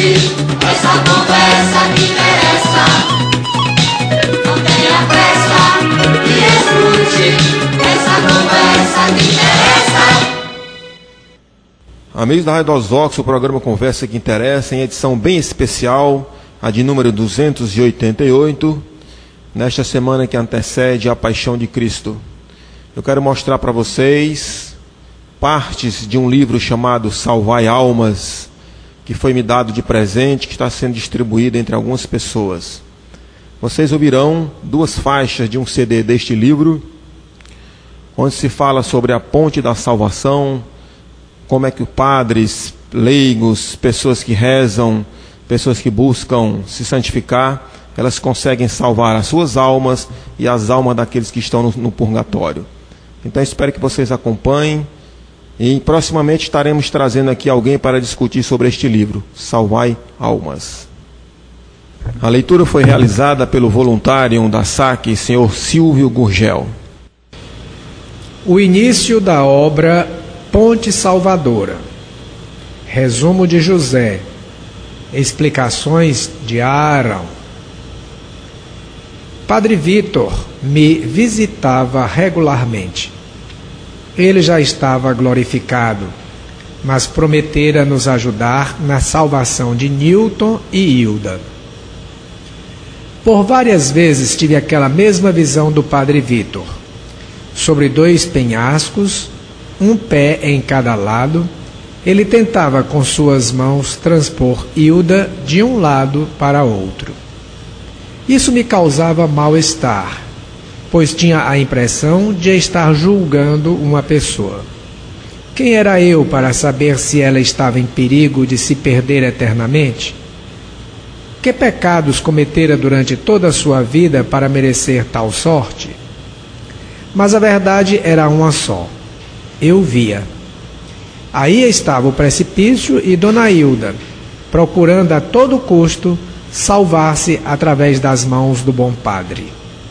essa conversa me interessa. Não tenha pressa e escute, essa conversa me interessa. Amigos da Rádio Osvox, o programa Conversa que Interessa, em edição bem especial, a de número 288, nesta semana que antecede a Paixão de Cristo. Eu quero mostrar para vocês partes de um livro chamado Salvai Almas, que foi me dado de presente, que está sendo distribuído entre algumas pessoas. Vocês ouvirão 2 faixas de um CD deste livro, onde se fala sobre a ponte da salvação, como é que os padres, leigos, pessoas que rezam, pessoas que buscam se santificar, elas conseguem salvar as suas almas e as almas daqueles que estão no purgatório. Então espero que vocês acompanhem e proximamente estaremos trazendo aqui alguém para discutir sobre este livro, Salvai Almas. A leitura foi realizada pelo voluntário da SAC, senhor Silvio Gurgel. O início da obra Ponte Salvadora. Resumo de José. Explicações de Arão. Padre Vítor me visitava regularmente. Ele já estava glorificado, mas prometera nos ajudar na salvação de Newton e Hilda. Por várias vezes tive aquela mesma visão do Padre Vítor. Sobre 2 penhascos, um pé em cada lado, ele tentava com suas mãos transpor Hilda de um lado para outro. Isso me causava mal-estar, pois tinha a impressão de estar julgando uma pessoa. Quem era eu para saber se ela estava em perigo de se perder eternamente? Que pecados cometera durante toda a sua vida para merecer tal sorte? Mas a verdade era uma só. Eu via. Aí estava o precipício e Dona Hilda, procurando a todo custo salvar-se através das mãos do bom padre.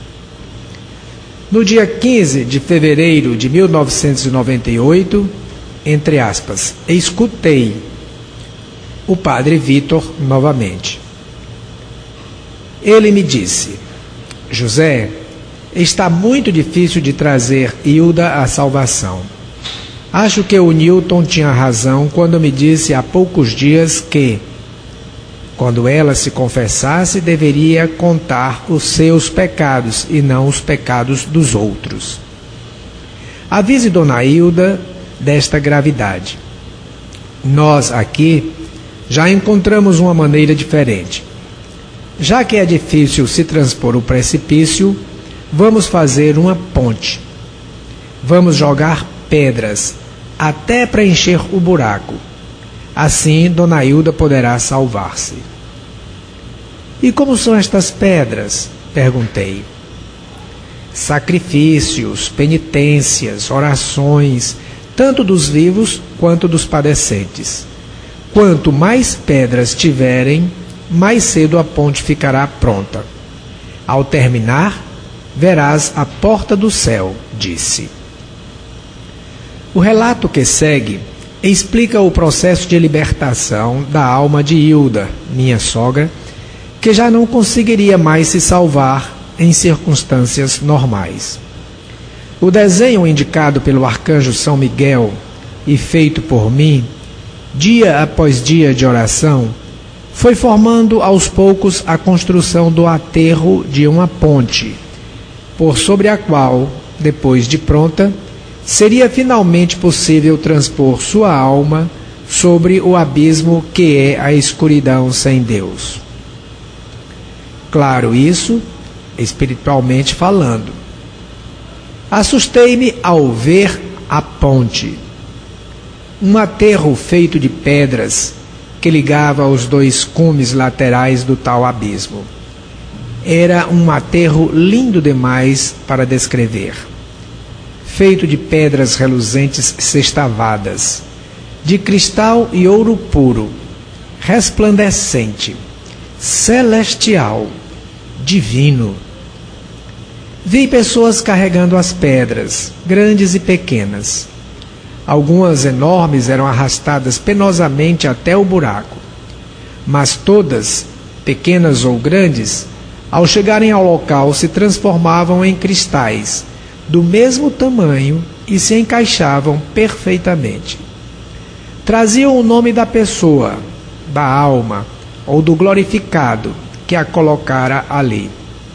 No dia 15 de fevereiro de 1998, entre aspas, escutei o Padre Vítor novamente. Ele me disse: José, está muito difícil de trazer Hilda à salvação. Acho que o Newton tinha razão quando me disse há poucos dias que, quando ela se confessasse, deveria contar os seus pecados e não os pecados dos outros. Avise Dona Hilda desta gravidade. Nós aqui já encontramos uma maneira diferente. Já que é difícil se transpor o precipício, vamos fazer uma ponte. Vamos jogar pedras até preencher o buraco. Assim, Dona Hilda poderá salvar-se. E como são estas pedras? Perguntei. Sacrifícios, penitências, orações, tanto dos vivos quanto dos padecentes. Quanto mais pedras tiverem, mais cedo a ponte ficará pronta. Ao terminar, verás a porta do céu, disse. O relato que segue explica o processo de libertação da alma de Hilda, minha sogra, que já não conseguiria mais se salvar em circunstâncias normais. O desenho indicado pelo arcanjo São Miguel e feito por mim, dia após dia de oração, foi formando aos poucos a construção do aterro de uma ponte, por sobre a qual, depois de pronta, seria finalmente possível transpor sua alma sobre o abismo que é a escuridão sem Deus. Claro, isso espiritualmente falando. Assustei-me ao ver a ponte. Um aterro feito de pedras que ligava os 2 cumes laterais do tal abismo. Era um aterro lindo demais para descrever. Feito de pedras reluzentes sextavadas, de cristal e ouro puro, resplandecente, celestial, divino. Vi pessoas carregando as pedras, grandes e pequenas. Algumas enormes eram arrastadas penosamente até o buraco. mas todas, pequenas ou grandes, ao chegarem ao local se transformavam em cristais, do mesmo tamanho e se encaixavam perfeitamente. Traziam o nome da pessoa, da alma ou do glorificado que a colocara ali.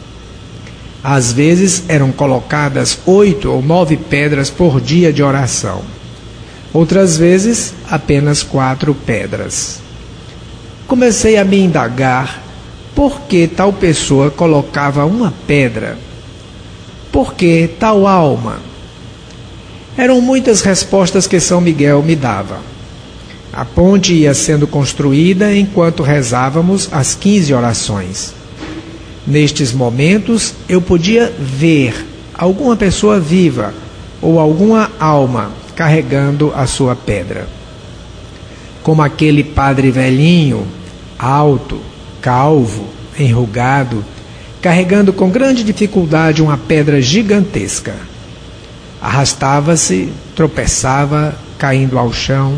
Às vezes eram colocadas 8 ou 9 pedras por dia de oração. Outras vezes, apenas 4 pedras. Comecei a me indagar por que tal pessoa colocava uma pedra. Por que tal alma? Eram muitas respostas que São Miguel me dava. A ponte ia sendo construída enquanto rezávamos as 15 orações. Nestes momentos, eu podia ver alguma pessoa viva ou alguma alma carregando a sua pedra. Como aquele padre velhinho, alto, calvo, enrugado, carregando com grande dificuldade uma pedra gigantesca. Arrastava-se, tropeçava, caindo ao chão.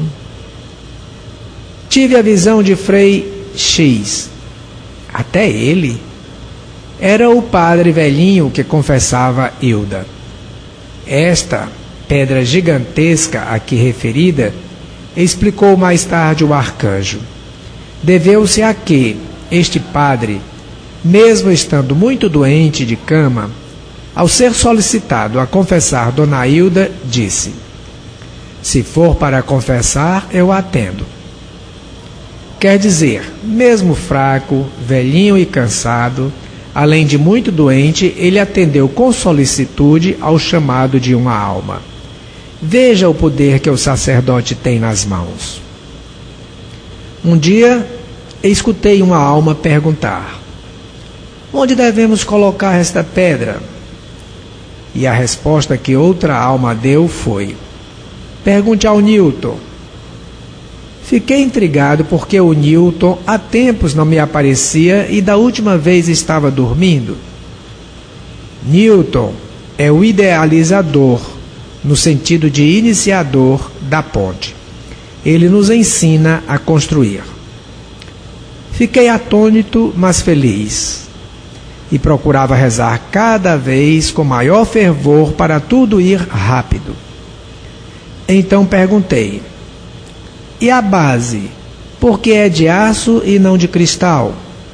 Tive a visão de Frei X. Até ele era o padre velhinho que confessava Hilda. Esta pedra gigantesca aqui referida, explicou mais tarde o arcanjo, deveu-se a que este padre, mesmo estando muito doente de cama, ao ser solicitado a confessar Dona Hilda, disse: se for para confessar, eu atendo. Quer dizer, mesmo fraco, velhinho e cansado, além de muito doente, ele atendeu com solicitude ao chamado de uma alma. Veja o poder que o sacerdote tem nas mãos. Um dia, escutei uma alma perguntar: onde devemos colocar esta pedra? E a resposta que outra alma deu foi: pergunte ao Newton. Fiquei intrigado porque o Newton há tempos não me aparecia e da última vez estava dormindo. Newton é o idealizador, no sentido de iniciador da ponte. Ele nos ensina a construir. Fiquei atônito, mas feliz, e procurava rezar cada vez com maior fervor para tudo ir rápido. Então perguntei: e a base, por que é de aço e não de cristal?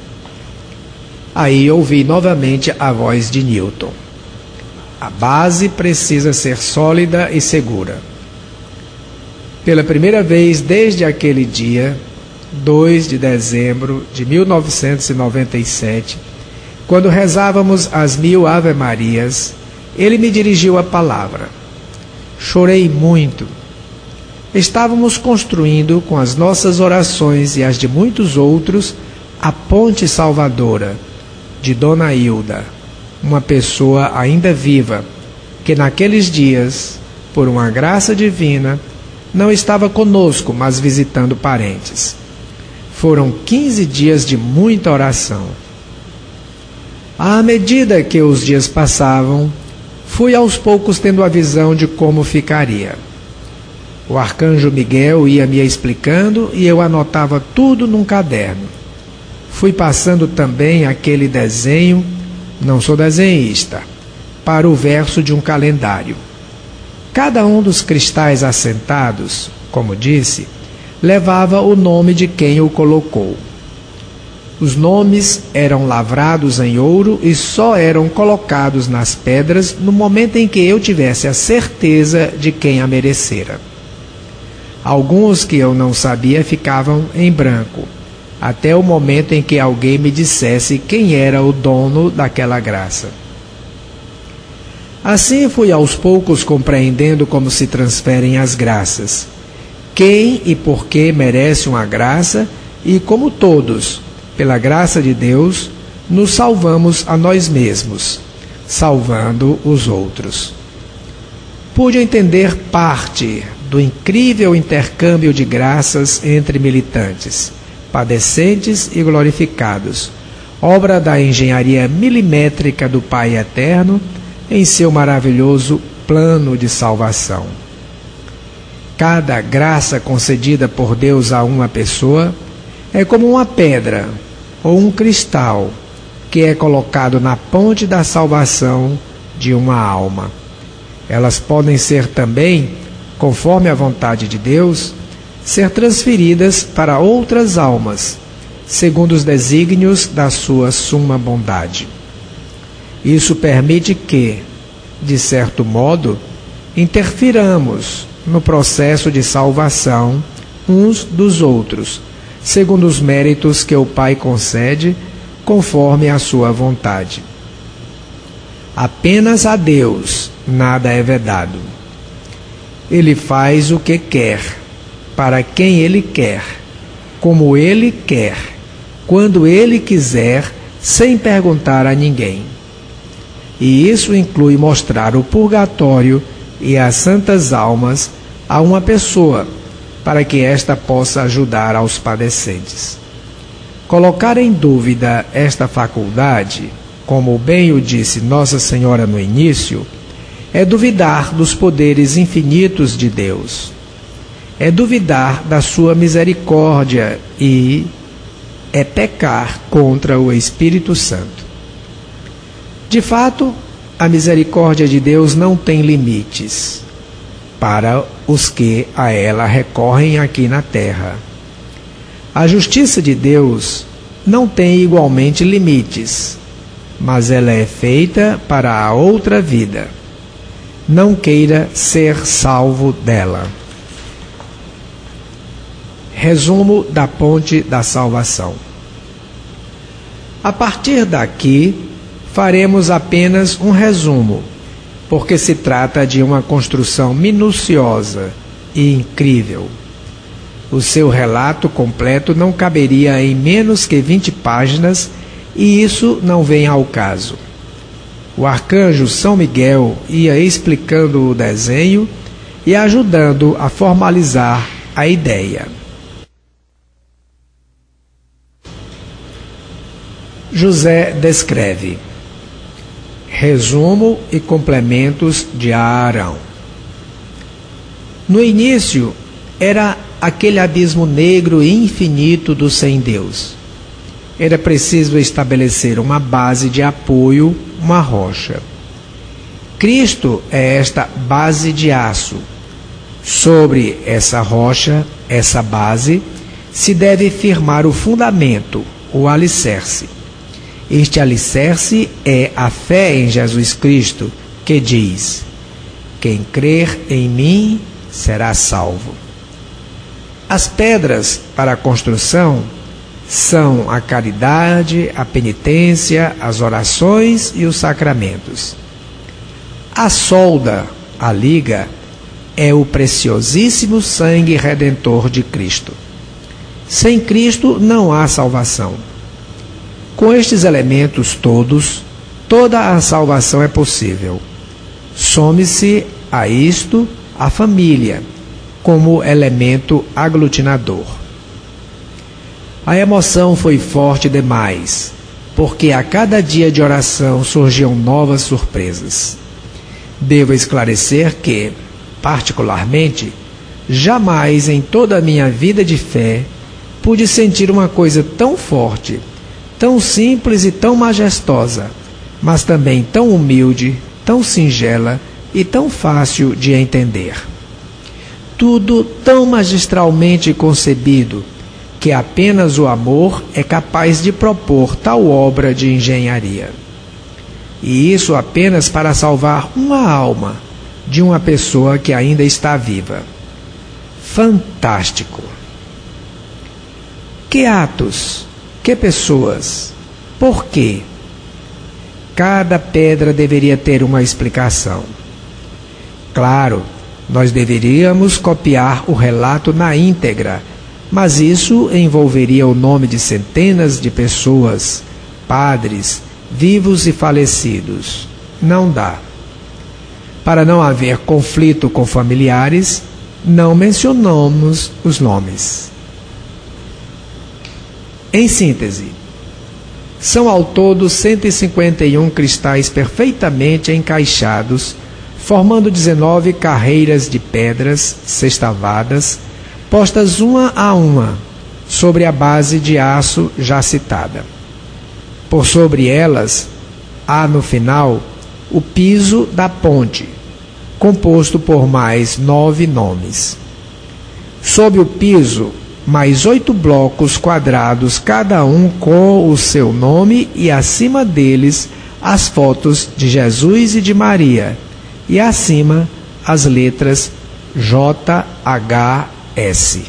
Aí ouvi novamente a voz de Newton: a base precisa ser sólida e segura. Pela primeira vez desde aquele dia, 2 de dezembro de 1997, quando rezávamos as 1000 Ave-Marias, ele me dirigiu a palavra. Chorei muito. Estávamos construindo com as nossas orações e as de muitos outros a ponte salvadora de Dona Hilda, uma pessoa ainda viva, que naqueles dias, por uma graça divina, não estava conosco, mas visitando parentes. Foram 15 dias de muita oração. À medida que os dias passavam, fui aos poucos tendo a visão de como ficaria. O arcanjo Miguel ia me explicando e eu anotava tudo num caderno. Fui passando também aquele desenho, não sou desenhista, para o verso de um calendário. Cada um dos cristais assentados, como disse, levava o nome de quem o colocou. Os nomes eram lavrados em ouro e só eram colocados nas pedras no momento em que eu tivesse a certeza de quem a merecera. Alguns que eu não sabia ficavam em branco, até o momento em que alguém me dissesse quem era o dono daquela graça. Assim fui aos poucos compreendendo como se transferem as graças, quem e por que merece uma graça e como todos, pela graça de Deus, nos salvamos a nós mesmos, salvando os outros. Pude entender parte do incrível intercâmbio de graças entre militantes, padecentes e glorificados, obra da engenharia milimétrica do Pai Eterno em seu maravilhoso plano de salvação. Cada graça concedida por Deus a uma pessoa É como uma pedra ou um cristal que é colocado na ponte da salvação de uma alma. Elas podem ser também, conforme a vontade de Deus, ser transferidas para outras almas, segundo os desígnios da sua suma bondade. Isso permite que, de certo modo, interfiramos no processo de salvação uns dos outros, segundo os méritos que o Pai concede, conforme a sua vontade. Apenas a Deus nada é vedado. Ele faz o que quer, para quem Ele quer, como Ele quer, quando Ele quiser, sem perguntar a ninguém. E isso inclui mostrar o purgatório e as santas almas a uma pessoa, para que esta possa ajudar aos padecentes. Colocar em dúvida esta faculdade, como bem o disse Nossa Senhora no início, é duvidar dos poderes infinitos de Deus. É duvidar da sua misericórdia e é pecar contra o Espírito Santo. De fato, a misericórdia de Deus não tem limites para os que a ela recorrem aqui na terra. A justiça de Deus não tem igualmente limites, mas ela é feita para a outra vida. Não queira ser salvo dela. Resumo da ponte da salvação. A partir daqui, faremos apenas um resumo, porque se trata de uma construção minuciosa e incrível. O seu relato completo não caberia em menos que 20 páginas, e isso não vem ao caso. O arcanjo São Miguel ia explicando o desenho e ajudando a formalizar a ideia. José descreve. Resumo e complementos de Arão. No início, era aquele abismo negro e infinito do sem Deus. Era preciso estabelecer uma base de apoio, uma rocha. Cristo é esta base de aço. Sobre essa rocha, essa base, se deve firmar o fundamento, o alicerce. Este alicerce é a fé em Jesus Cristo, que diz: quem crer em mim será salvo. As pedras para a construção são a caridade, a penitência, as orações e os sacramentos. A solda, a liga, é o preciosíssimo sangue redentor de Cristo. Sem Cristo não há salvação. Com estes elementos todos, toda a salvação é possível. Some-se a isto a família, como elemento aglutinador. A emoção foi forte demais, porque a cada dia de oração surgiam novas surpresas. Devo esclarecer que, particularmente, jamais em toda a minha vida de fé pude sentir uma coisa tão forte, tão simples e tão majestosa, mas também tão humilde, tão singela e tão fácil de entender. Tudo tão magistralmente concebido, que apenas o amor é capaz de propor tal obra de engenharia. E isso apenas para salvar uma alma de uma pessoa que ainda está viva. Fantástico! Que atos, que pessoas, por quê? Cada pedra deveria ter uma explicação. Claro, nós deveríamos copiar o relato na íntegra, mas isso envolveria o nome de centenas de pessoas, padres, vivos e falecidos. Não dá. Para não haver conflito com familiares, não mencionamos os nomes. Em síntese, são ao todo 151 cristais perfeitamente encaixados, formando 19 carreiras de pedras sextavadas, postas uma a uma, sobre a base de aço já citada. Por sobre elas, há no final o piso da ponte, composto por mais 9 nomes. Sob o piso, mais 8 blocos quadrados, cada um com o seu nome, e acima deles as fotos de Jesus e de Maria, e acima as letras JHS.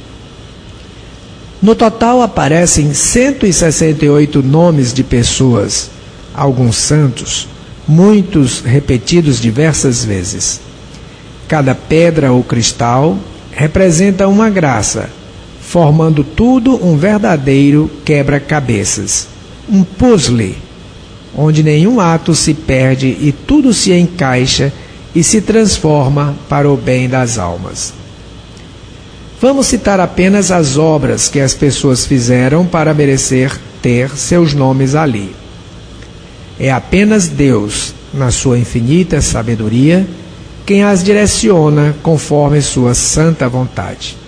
No total aparecem 168 nomes de pessoas, alguns santos, muitos repetidos diversas vezes. Cada pedra ou cristal representa uma graça, formando tudo um verdadeiro quebra-cabeças, um puzzle, onde nenhum ato se perde e tudo se encaixa e se transforma para o bem das almas. Vamos citar apenas as obras que as pessoas fizeram para merecer ter seus nomes ali. É apenas Deus, na sua infinita sabedoria, quem as direciona conforme sua santa vontade.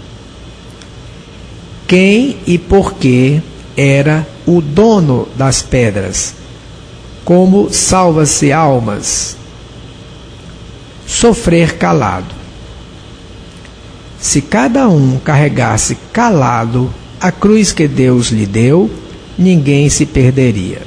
Quem e por que era o dono das pedras? Como salva-se almas? Sofrer calado. Se cada um carregasse calado a cruz que Deus lhe deu, ninguém se perderia.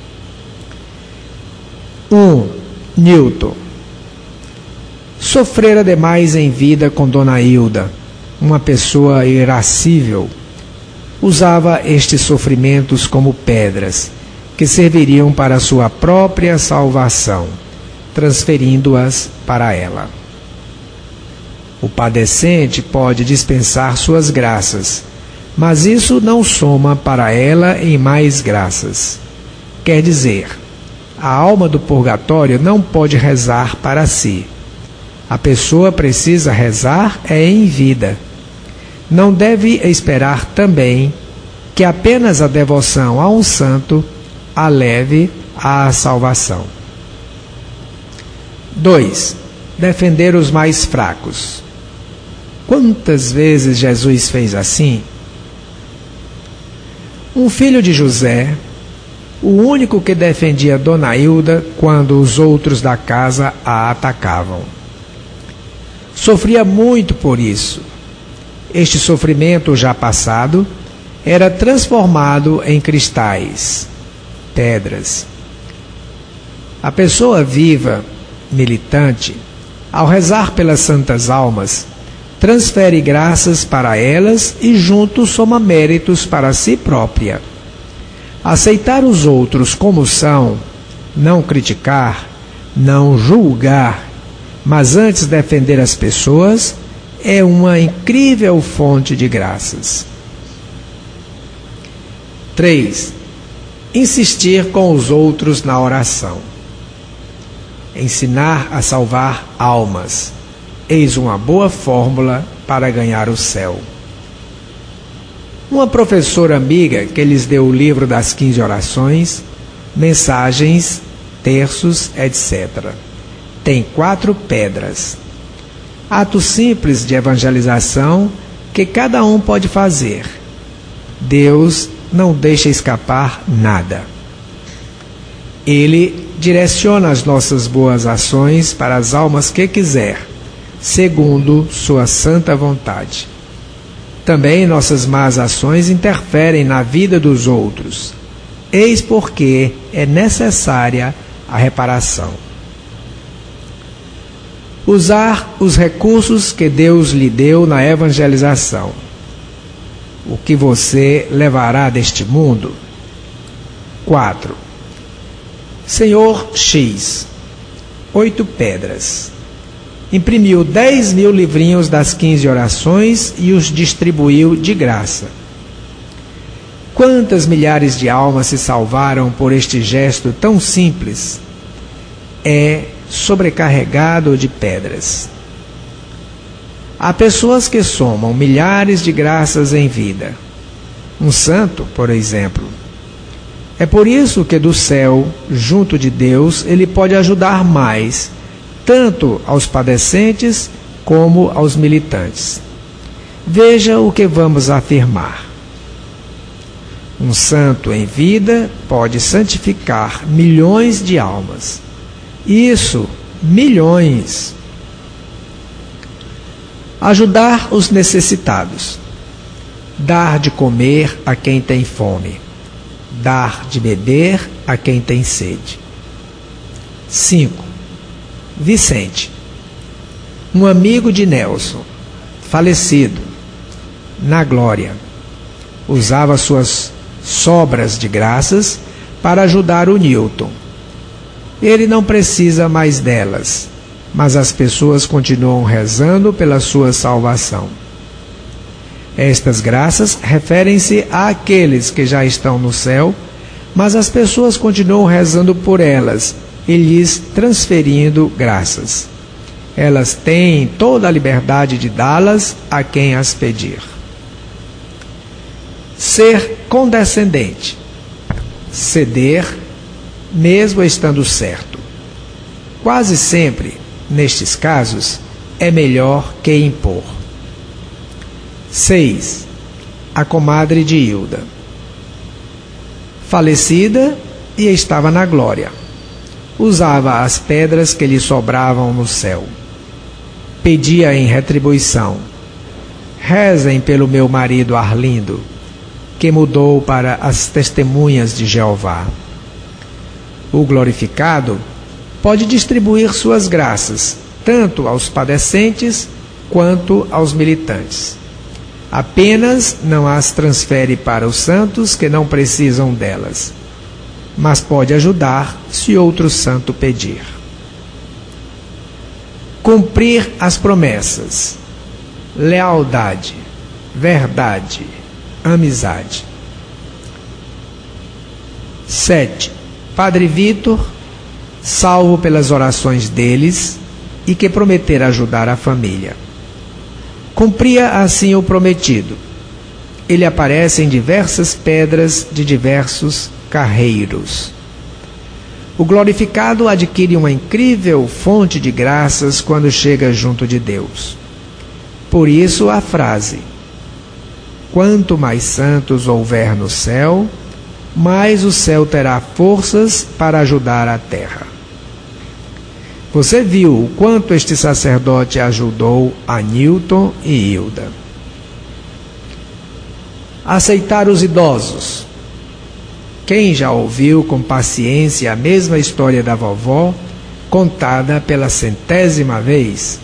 1. Newton. Sofrera demais em vida com Dona Hilda, uma pessoa irascível. Usava estes sofrimentos como pedras, que serviriam para sua própria salvação, transferindo-as para ela. O padecente pode dispensar suas graças, mas isso não soma para ela em mais graças. Quer dizer, a alma do purgatório não pode rezar para si. A pessoa precisa rezar em vida. Não deve esperar também que apenas a devoção a um santo a leve à salvação. 2. Defender os mais fracos. Quantas vezes Jesus fez assim? Um filho de José, o único que defendia Dona Hilda quando os outros da casa a atacavam. Sofria muito por isso. Este sofrimento já passado era transformado em cristais, pedras. A pessoa viva, militante, ao rezar pelas santas almas, transfere graças para elas e junto soma méritos para si própria. Aceitar os outros como são, não criticar, não julgar, mas antes defender as pessoas, é uma incrível fonte de graças. 3. Insistir com os outros na oração. Ensinar a salvar almas. Eis uma boa fórmula para ganhar o céu. Uma professora amiga que lhes deu o livro das 15 orações, mensagens, terços, etc. Tem 4 pedras. Atos simples de evangelização que cada um pode fazer. Deus não deixa escapar nada. Ele direciona as nossas boas ações para as almas que quiser, segundo sua santa vontade. Também nossas más ações interferem na vida dos outros. Eis porque é necessária a reparação. Usar os recursos que Deus lhe deu na evangelização. O que você levará deste mundo? 4. Senhor X, 8 pedras. Imprimiu 10.000 livrinhos das 15 orações e os distribuiu de graça. Quantas milhares de almas se salvaram por este gesto tão simples? É sobrecarregado de pedras. Há pessoas que somam milhares de graças em vida. Um santo, por exemplo. É por isso que do céu, junto de Deus, ele pode ajudar mais, tanto aos padecentes como aos militantes. Veja o que vamos afirmar. Um santo em vida pode santificar milhões de almas. Isso, milhões. Ajudar os necessitados. Dar de comer a quem tem fome. Dar de beber a quem tem sede. 5. Vicente. Um amigo de Nelson, falecido, na glória, usava suas sobras de graças para ajudar o Newton. Ele não precisa mais delas, mas as pessoas continuam rezando pela sua salvação. Estas graças referem-se àqueles que já estão no céu, mas as pessoas continuam rezando por elas e lhes transferindo graças. Elas têm toda a liberdade de dá-las a quem as pedir. Ser condescendente. Ceder, mesmo estando certo. Quase sempre, nestes casos, é melhor que impor. 6. A comadre de Hilda. Falecida e estava na glória. Usava as pedras que lhe sobravam no céu. Pedia em retribuição: rezem pelo meu marido Arlindo, que mudou para as testemunhas de Jeová. O glorificado pode distribuir suas graças, tanto aos padecentes quanto aos militantes. Apenas não as transfere para os santos que não precisam delas, mas pode ajudar se outro santo pedir. Cumprir as promessas. Lealdade, verdade, amizade. 7. Padre Vitor, salvo pelas orações deles e que prometera ajudar a família. Cumpria assim o prometido. Ele aparece em diversas pedras de diversos carreiros. O glorificado adquire uma incrível fonte de graças quando chega junto de Deus. Por isso a frase: quanto mais santos houver no céu, mais o céu terá forças para ajudar a terra. Você viu o quanto este sacerdote ajudou a Newton e Hilda. Aceitar os idosos. Quem já ouviu com paciência a mesma história da vovó, contada pela 100ª vez?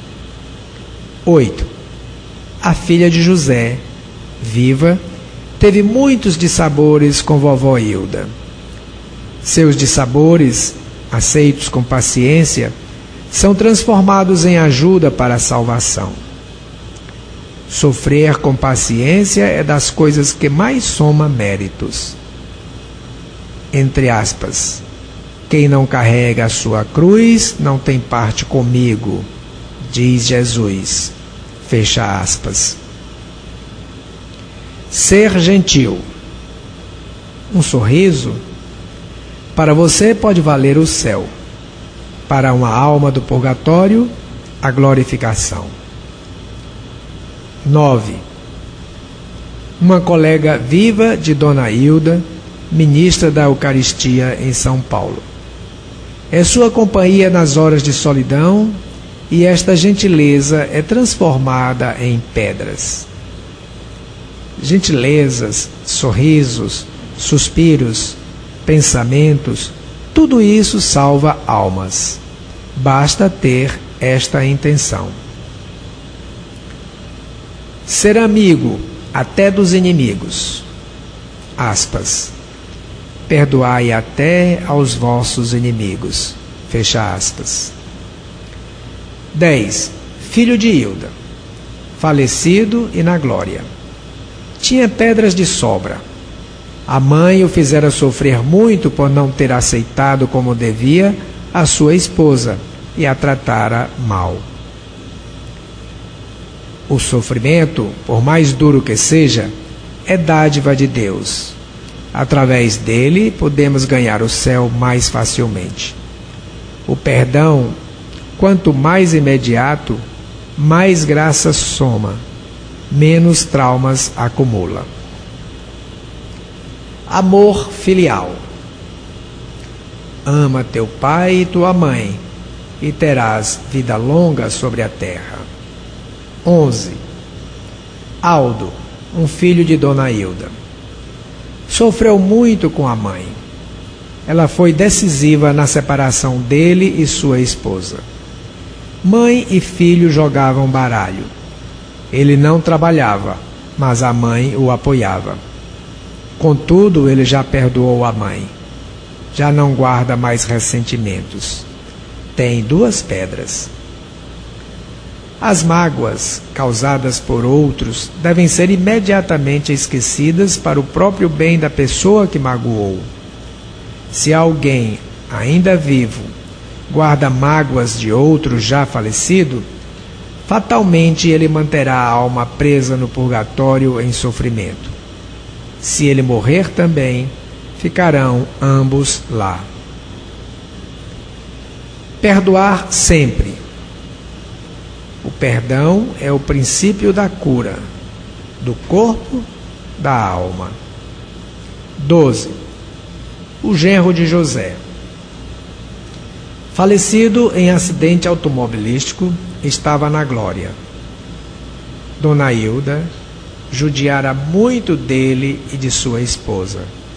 8. A filha de José, viva, teve muitos dissabores com vovó Hilda. Seus dissabores, aceitos com paciência, são transformados em ajuda para a salvação. Sofrer com paciência é das coisas que mais soma méritos. Entre aspas, quem não carrega a sua cruz não tem parte comigo, diz Jesus. Fecha aspas. Ser gentil. Um sorriso, para você pode valer o céu. Para uma alma do purgatório, a glorificação. 9. Uma colega viva de Dona Hilda, ministra da Eucaristia em São Paulo. É sua companhia nas horas de solidão e esta gentileza é transformada em pedras. Gentilezas, sorrisos, suspiros, pensamentos, tudo isso salva almas. Basta ter esta intenção. Ser amigo até dos inimigos. Aspas. Perdoai até aos vossos inimigos. Fecha aspas. 10. Filho de Hilda, falecido e na glória. Tinha pedras de sobra. A mãe o fizera sofrer muito por não ter aceitado como devia a sua esposa e a tratara mal. O sofrimento, por mais duro que seja, é dádiva de Deus. Através dele, podemos ganhar o céu mais facilmente. O perdão, quanto mais imediato, mais graça soma. menos traumas acumula. Amor filial. Ama teu pai e tua mãe, e terás vida longa sobre a terra. 11. Aldo, um filho de Dona Hilda. Sofreu muito com a mãe. Ela foi decisiva na separação dele e sua esposa. Mãe e filho jogavam baralho. Ele não trabalhava, mas a mãe o apoiava. Contudo, ele já perdoou a mãe. Já não guarda mais ressentimentos. Tem 2 pedras. As mágoas causadas por outros devem ser imediatamente esquecidas para o próprio bem da pessoa que magoou. Se alguém, ainda vivo, guarda mágoas de outro já falecido, fatalmente ele manterá a alma presa no purgatório em sofrimento. Se ele morrer também, ficarão ambos lá. Perdoar sempre. O perdão é o princípio da cura, do corpo, da alma. 12. O genro de José. Falecido em acidente automobilístico, estava na glória. Dona Hilda judiara muito dele e de sua esposa.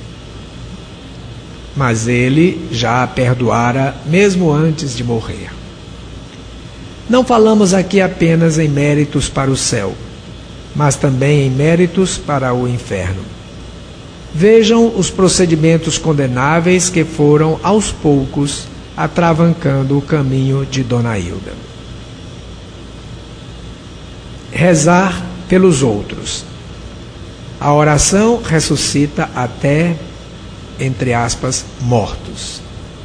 Mas ele já a perdoara mesmo antes de morrer. Não falamos aqui apenas em méritos para o céu, mas também em méritos para o inferno. Vejam os procedimentos condenáveis que foram, aos poucos, atravancando o caminho de Dona Hilda. Rezar pelos outros. A oração ressuscita até, entre aspas, mortos.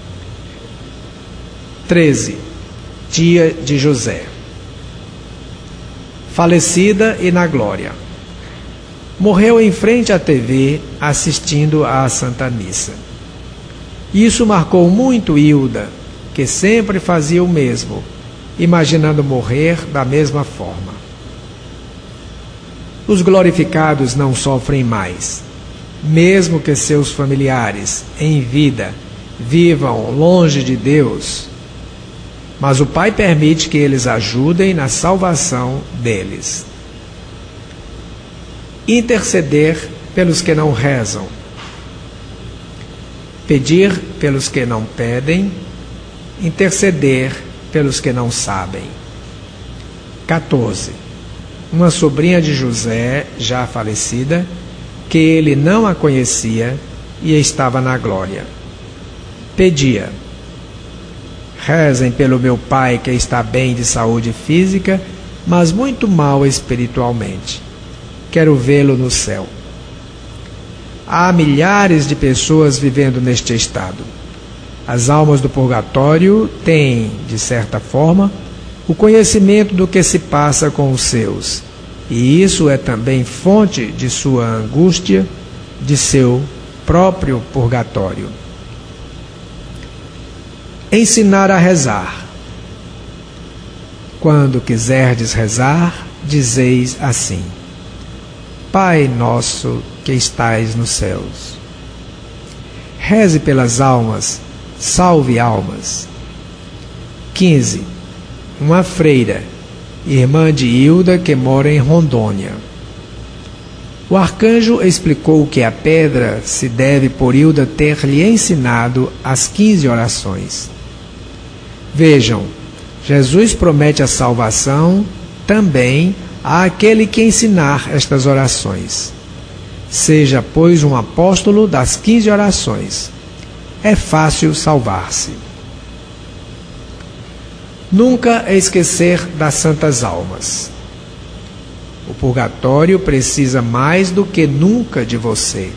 13. Tia de José. Falecida e na glória. Morreu em frente à TV assistindo à Santa Missa. Isso marcou muito Hilda, que sempre fazia o mesmo, imaginando morrer da mesma forma. Os glorificados não sofrem mais, mesmo que seus familiares, em vida, vivam longe de Deus, mas o Pai permite que eles ajudem na salvação deles. Interceder pelos que não rezam. Pedir pelos que não pedem. Interceder pelos que não sabem. 14. Uma sobrinha de José, já falecida, que ele não a conhecia e estava na glória. Pedia: rezem pelo meu pai que está bem de saúde física, mas muito mal espiritualmente. Quero vê-lo no céu. Há milhares de pessoas vivendo neste estado. As almas do purgatório têm, de certa forma, o conhecimento do que se passa com os seus, e isso é também fonte de sua angústia, de seu próprio purgatório. Ensinar a rezar. Quando quiserdes rezar, dizeis assim: Pai nosso que estais nos céus. Reze pelas almas, salve almas. 15. Uma freira, irmã de Hilda, que mora em Rondônia. O arcanjo explicou que a pedra se deve por Hilda ter lhe ensinado as 15 orações. Vejam, Jesus promete a salvação também àquele que ensinar estas orações. Seja, pois, um apóstolo das 15 orações. É fácil salvar-se. Nunca esquecer das santas almas. O purgatório precisa mais do que nunca de você.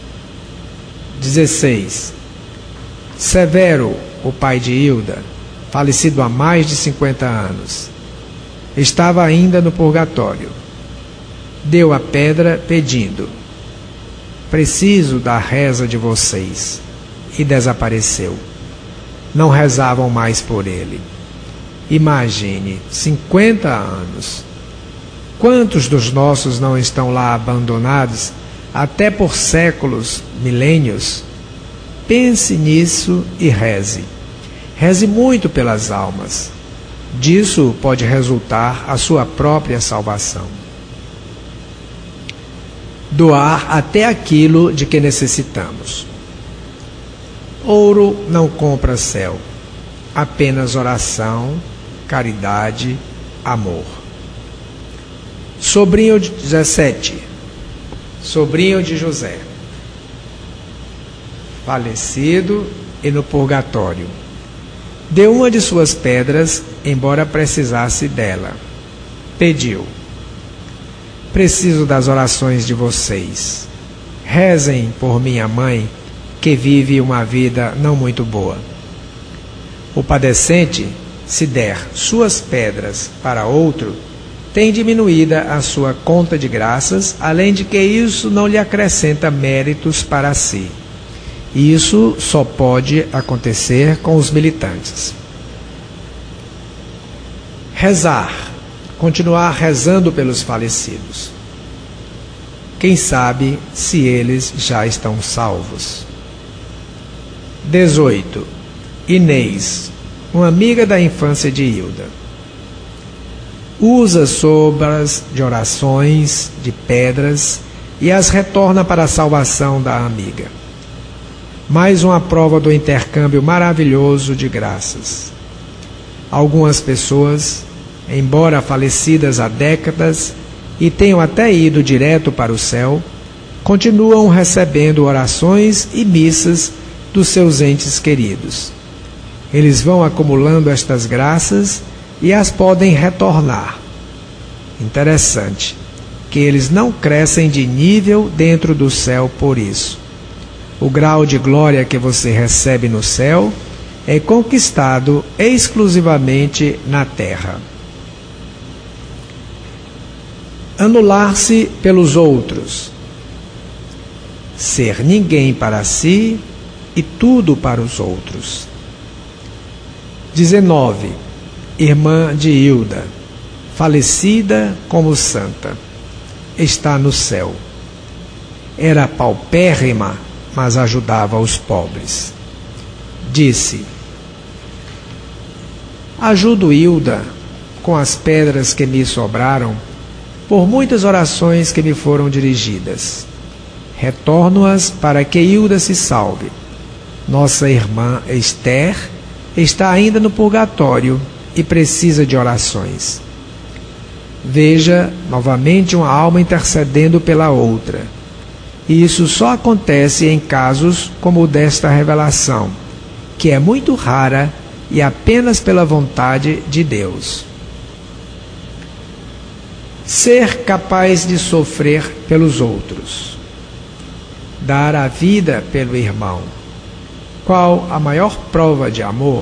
16. Severo, o pai de Hilda, falecido há mais de 50 anos, estava ainda no purgatório. Deu a pedra pedindo: preciso da reza de vocês. E desapareceu. Não rezavam mais por ele. Imagine, 50 anos. Quantos dos nossos não estão lá abandonados, até por séculos, milênios? Pense nisso e reze. Reze muito pelas almas. Disso pode resultar a sua própria salvação. Doar até aquilo de que necessitamos. Ouro não compra céu, apenas oração, caridade, amor. Sobrinho de 17, sobrinho de José, falecido e no purgatório. Deu uma de suas pedras, embora precisasse dela. Pediu: preciso das orações de vocês. Rezem por minha mãe, que vive uma vida não muito boa. O padecente, se der suas pedras para outro, tem diminuída a sua conta de graças, além de que isso não lhe acrescenta méritos para si. Isso só pode acontecer com os militantes. Rezar. Continuar rezando pelos falecidos. Quem sabe se eles já estão salvos. 18. Inês, uma amiga da infância de Hilda. Usa sobras de orações, de pedras, e as retorna para a salvação da amiga. Mais uma prova do intercâmbio maravilhoso de graças. Algumas pessoas, embora falecidas há décadas e tenham até ido direto para o céu, continuam recebendo orações e missas dos seus entes queridos. Eles vão acumulando estas graças e as podem retornar. Interessante, que eles não crescem de nível dentro do céu por isso. O grau de glória que você recebe no céu é conquistado exclusivamente na terra. Anular-se pelos outros. Ser ninguém para si e tudo para os outros. 19. Irmã de Hilda, falecida como santa, está no céu. Era paupérrima, mas ajudava os pobres. Disse: ajudo Hilda com as pedras que me sobraram, por muitas orações que me foram dirigidas. Retorno-as para que Hilda se salve. Nossa irmã Esther está ainda no purgatório e precisa de orações. Veja novamente uma alma intercedendo pela outra. E isso só acontece em casos como o desta revelação, que é muito rara e apenas pela vontade de Deus. Ser capaz de sofrer pelos outros. Dar a vida pelo irmão. Qual a maior prova de amor?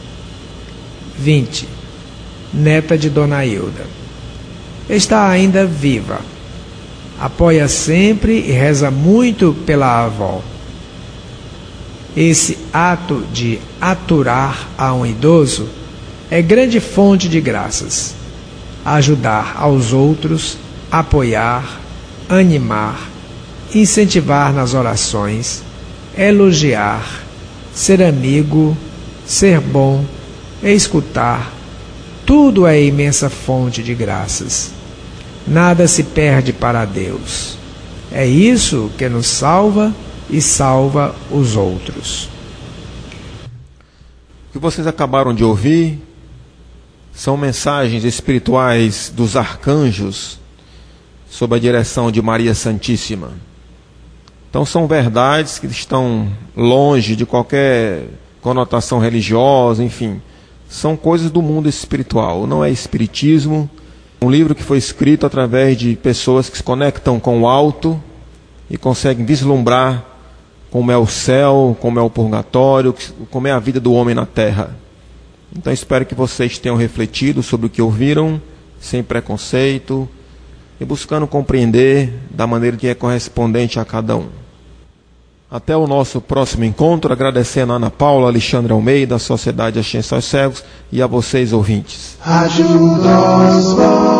20. Neta de Dona Hilda. Está ainda viva. Apoia sempre e reza muito pela avó. Esse ato de aturar a um idoso é grande fonte de graças. Ajudar aos outros, apoiar, animar, incentivar nas orações, elogiar, ser amigo, ser bom, escutar, tudo é imensa fonte de graças. Nada se perde para Deus. É isso que nos salva e salva os outros. O que vocês acabaram de ouvir são mensagens espirituais dos arcanjos sob a direção de Maria Santíssima. Então são verdades que estão longe de qualquer conotação religiosa, enfim. São coisas do mundo espiritual, não é espiritismo. Um livro que foi escrito através de pessoas que se conectam com o alto e conseguem vislumbrar como é o céu, como é o purgatório, como é a vida do homem na terra. Então espero que vocês tenham refletido sobre o que ouviram, sem preconceito, e buscando compreender da maneira que é correspondente a cada um. Até o nosso próximo encontro, agradecendo a Ana Paula, Alexandre Almeida, da Sociedade Ascenso aos Cegos, e a vocês, ouvintes. Ajuda-nos,